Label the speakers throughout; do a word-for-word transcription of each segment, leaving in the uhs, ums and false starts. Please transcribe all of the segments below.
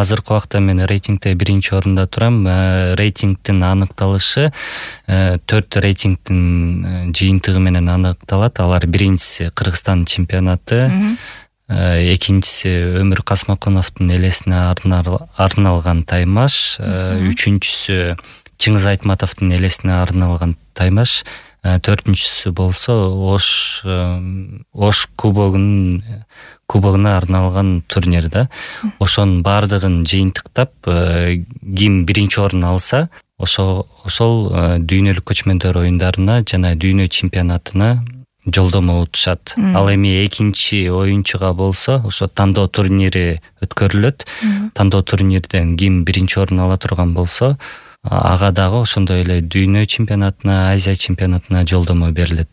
Speaker 1: азыркы убакта мен рейтингде биринчи орунда турам. Рейтингдин аныкталышы төрт рейтингдин жыйынтыгы менен аныкталат. Алар биринчиси Кыргызстан чемпионаты, экинчиси Өмүр Касмаконовдун элесине арналган таймаш, үчүнчүсү Чыңгыз Айтматовдун элесине арналган таймаш, төртүнчүсү болсо Ош Ош кубогунун кубогуна арналган турнир да. Ошонун баардыгын жыйынтыктап, ким биринчи орун алса, ошол ошол дүйнөлүк көчмөндөр оюндарына жана дүйнө чемпионатына жолдомо утушат. Ал эми экинчи оюнчуга болсо ошо тандоо турнири өткөрүлөт. Тандоо турнирден ким биринчи орун ала турган болсо, ага дагы ошондой эле дүйнө чемпионатына, Азия чемпионатына жолдомо берилет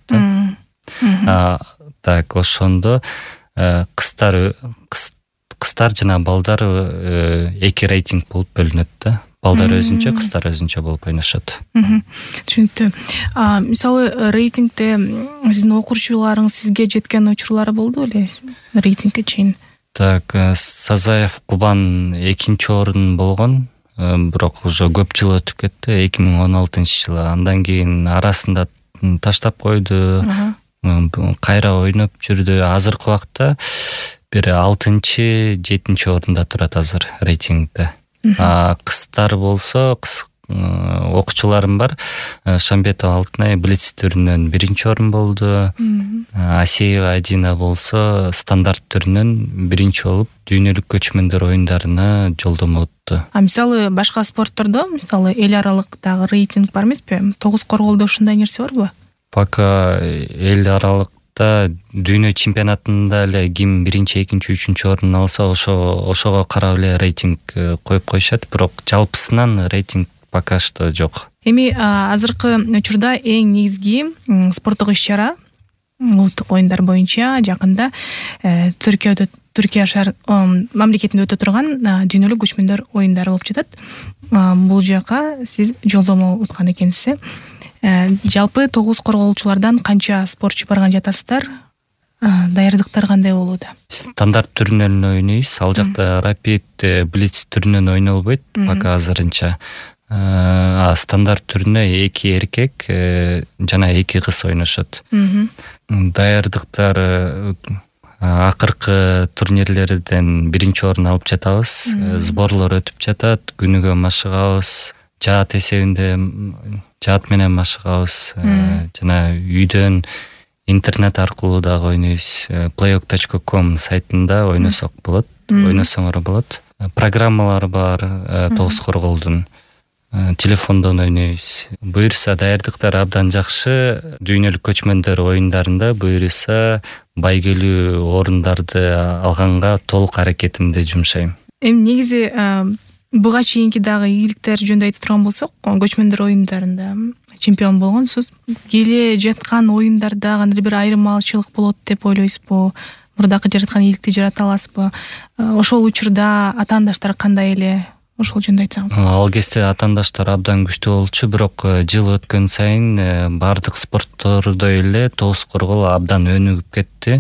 Speaker 1: да. Так, ошондо кыздар кыздар жана балдар эки рейтинг болуп бөлүнөт да. Балдар өзүнчө, кыздар өзүнчө болуп ойношот.
Speaker 2: Түшүнүктүү. Мисалы рейтингде сиздин окуучуларыңыз сизге жеткен учурлары болду беле рейтингге чейин?
Speaker 1: Так, Сазаев Кубан экинчи орун болгон. Бирок уже көп жыл өтүп кетти, эки миң он алтынчы жылы. Андан кийин арасында таштап койду, кайра ойноп жүрдү. Азыркы убакта бир алтынчы, жетинчи орунда турат азыр рейтингде. Кыздар болсо, окуучуларым бар. Шамбетова Алтынай Блиц түрүнөн биринчи орун болду. Асеева Адина болсо стандарт түрүнөн биринчи болуп, дүйнөлүк көчмөндөр оюндарына жолдомо утту.
Speaker 2: А мисалы башка спорттордо, мисалы эл аралыктагы рейтинг бар эмеспи? Тогуз корголдо ушундай нерсе барбы?
Speaker 1: Пока эл аралыкта дүйнө чемпионатында эле ким биринчи, экинчи, үчүнчү орун алса, ошо ошого карап эле рейтинг коюп коюшат, бирок жалпысынан рейтинг пока что жок.
Speaker 2: Эми азыркы учурда эң негизги спорттук иш-чара улуттук оюндар боюнча жакында Түркияда Түркия шаар мамлекетинде өтө турган дүйнөлүк көчмөндөр оюндары болуп жатат. Бул жака сиз жолдомо уткан экенсиз. Жалпы тогуз корголчулардан канча спортчу барган жатасыздар? Даярдыктар кандай болууда?
Speaker 1: Стандарт түрүнөн ойнойбуз. Ал жакта рапид, блиц түрүнөн ойнолбойт пока азырынча. Стандарт түрүнө эки эркек жана эки кыз ойношот. Даярдыктар акыркы турнирлерден биринчи орун алып жатабыз. Сборлор өтүп жатат, күнүгө машыгабыз, жаат эсебинде жаат менен машыгабыз, жана үйдөн интернет аркылуу дагы ойнойбуз. плейок точка ком сайтында ойносок болот, ойносоңор болот. Программалар бар тогуз корголдун. Телефондон ойнойбуз. Буюрса даярдыктар абдан жакшы. Дүйнөлүк көчмөндөр оюндарында буюрса байгелүү орундарды алганга толук аракетимди жумшайм.
Speaker 2: Эми негизи буга чейинки дагы ийгиликтер жөнүндө айтып турган болсок, көчмөндөр оюндарында чемпион болгонсуз. Келе жаткан оюндарда кандайдыр бир айырмачылык болот деп ойлойсузбу? Мурдакы жараткан ийгиликти жарата аласызбы? Ошол учурда атаандаштар кандай эле? Ошол жөнүндө айтсаңыз.
Speaker 1: Ал кезде атаандаштар абдан күчтүү болчу, бирок жыл өткөн сайын бардык спорттордой эле тогуз коргол абдан өнүгүп кетти.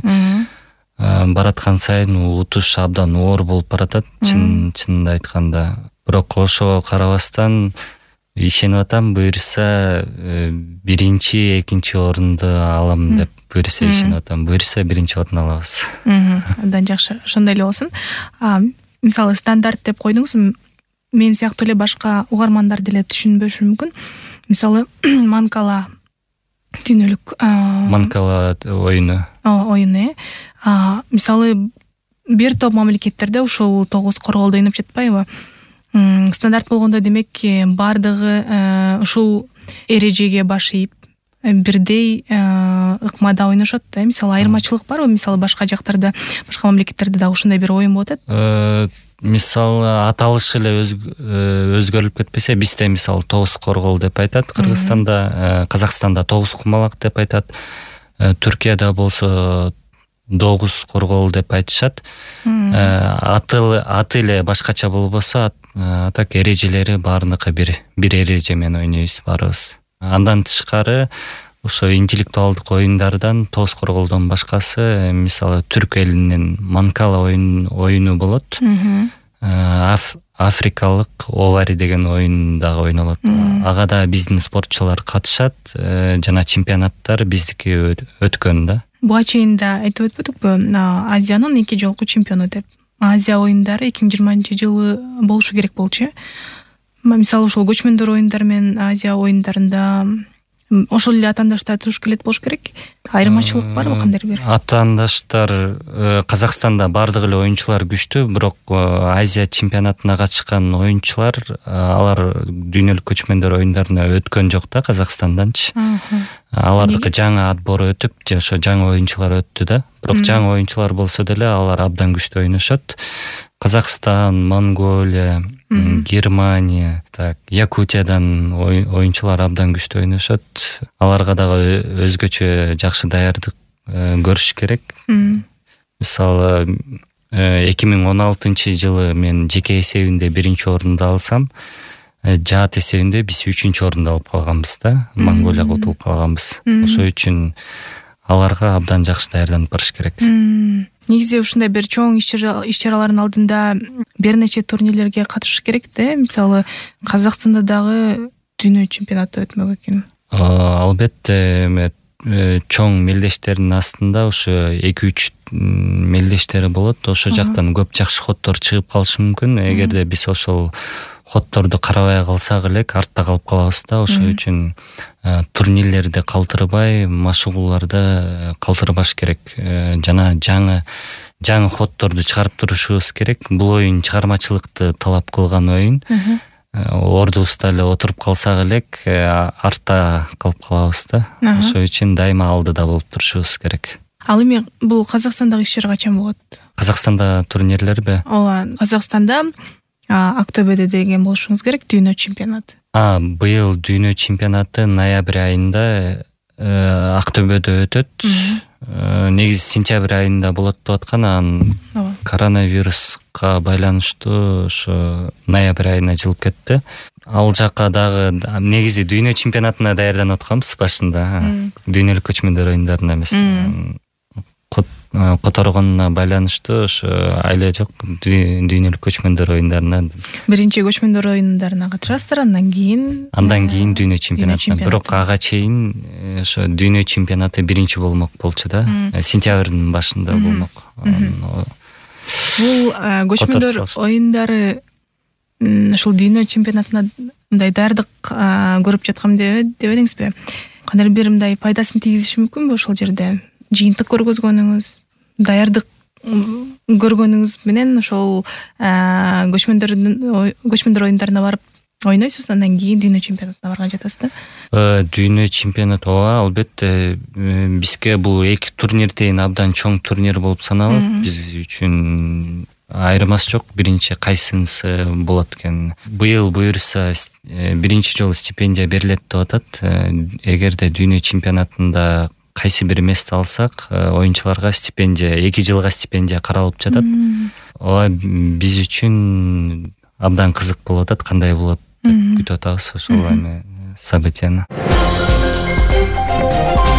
Speaker 1: Бараткан сайын утуш абдан оор болуп баратат, чын чынында айтканда. Бирок ошого карабастан ишенип атам, буюрса биринчи, экинчи орунду алам деп буюрса ишенип атам. Буюрса биринчи орун алабыз.
Speaker 2: Абдан жакшы. Ошондой эле болсун. Мисалы стандарт деп койдуңуз, мен сыяктуу эле башка угармандар деле түшүнбөшү мүмкүн. Мисалы Манкала дүйнөлүк
Speaker 1: Манкала оюну.
Speaker 2: Оюну. Мисалы бир топ мамлекеттерде ушул тогуз корголдо ойноп жатпайбы? Стандарт болгондо демек бардыгы ушул эрежеге баш ийип бирдей ыкмада ойношот да. Мисалы айырмачылык барбы? Мисалы башка жактарда, башка мамлекеттерде дагы ушундай бир оюн болот атат?
Speaker 1: Мисалы аталышы эле өзгөрүлүп кетпесе, бизде мисалы тогуз коргол деп айтат, Кыргызстанда, Казакстанда тогуз кумалак деп айтат, Түркияда болсо тогуз коргол деп айтышат. Аты аты эле башкача болбосо, атак эрежелери баарыныкы бир бир эреже менен ойнойбуз баарыбыз. Андан тышкары ошо интеллектуалдык оюндардан тогуз корголдон башкасы, мисалы түрк элинин Манкала оюну болот. Африкалык Овари деген оюн дагы ойнолот. Ага да биздин спортчулар катышат жана чемпионаттар биздики өткөн да.
Speaker 2: Буга чейин да айтып өтпөдүкпү, Азиянын эки жолку чемпиону деп. Азия оюндары эки миң жыйырманчы жылы болушу керек болчу. Мисалы ошол көчмөндөр оюндары менен Азия оюндарында ошол эле атаандаштар туруш келет болуш керек. Айырмачылык барбы, кандайдыр бир?
Speaker 1: Атаандаштар Казакстанда бардык эле оюнчулар күчтүү, бирок Азия чемпионатына катышкан оюнчулар алар дүйнөлүк көчмөндөр оюндарына өткөн жок да Казакстанданчы. Алардыкы жаңы отбор өтүп, ошо жаңы оюнчулар өттү да. Бирок жаңы оюнчулар болсо деле алар абдан күчтүү ойношот. Казакстан, Монголия, Германия, так, Якутиядан оюнчулар абдан күчтүү ойношот. Аларга дагы өзгөчө жакшы даярдык көрүш керек. Мисалы, эки миң он алтынчы жылы мен жеке эсебинде биринчи орунду алсам, жаат эсебинде биз үчүнчү орунду алып калганбыз да, Монголияга утулуп калганбыз. Ошол үчүн аларга абдан жакшы даярданып барыш керек.
Speaker 2: Негизи ушундай бир чоң иш-чаралардын алдында бир нече турнирлерге катышыш керек да. Мисалы, Казакстанда дагы дүйнө чемпионаты өтмөк экен.
Speaker 1: Албетте, чоң мелдештердин астында ошо эки үч мелдештери болот. Ошо жактан көп жакшы хоттор чыгып калышы мүмкүн. Эгерде биз ошол хотторду карабай калсак эле артта калып калабыз да. Ошол үчүн турнирлерди калтырбай, машыгууларды калтырбаш керек. Жана жаңы жаңы хотторду чыгарып турушубуз керек. Бул оюн чыгармачылыкты талап кылган оюн. Ордубузда эле отуруп калсак элек артта калып калабыз да. Ошол үчүн дайыма алдыда болуп турушубуз керек.
Speaker 2: Ал эми бул Казакстандагы иш-чара качан болот?
Speaker 1: Казакстанда турнирлерби?
Speaker 2: Ооба, Казакстанда октябрда деген болушуңуз керек дүйнө чемпионаты.
Speaker 1: А, быйыл дүйнө чемпионаты ноябрь айында Актөбөдө өтөт. Негизи сентябрь айында болот деп аткан, анан коронавируска байланыштуу ошо ноябрь айына жылып кетти. Ал жакка дагы негизи дүйнө чемпионатына даярданып атканбыз башында. Дүйнөлүк көчмөндөр оюндарына эмес. Которгонуна байланыштуу ошо айла жок, дүйнөлүк көчмөндөр оюндарына.
Speaker 2: Биринчи көчмөндөр оюндарына катышасыздар, андан кийин
Speaker 1: андан кийин дүйнө чемпионатына. Бирок ага чейин ошо дүйнө чемпионаты биринчи болмок болчу да. Сентябрдын башында болмок.
Speaker 2: Бул көчмөндөр оюндары ошол дүйнө чемпионатына мындай даярдык көрүп жаткам деп дебедиңизби? Кандай бир мындай пайдасын тийгизиши мүмкүнбү ошол жерде? Жыйынтык көргөзгөнүңүз, даярдык көргөнүңүз менен ошол көчмөндөр көчмөндөр оюндарына барып ойнойсуз, андан кийин дүйнө чемпионатына барган жатасыз да?
Speaker 1: Дүйнө чемпионат ооба, албетте бизге бул эки турнир тең абдан чоң турнир болуп саналат. Биз үчүн айырмасы жок, биринчи кайсынысы болот экен. Быйыл буюрса биринчи жолу стипендия берилет деп атат. Эгерде дүйнө чемпионатында кайсы бир эмести алсак, оюнчуларга стипендия, эки жылга стипендия каралып жатат. Ооба, биз үчүн абдан кызык болуп атат, кандай болот деп күтүп атабыз ошол эми событияны.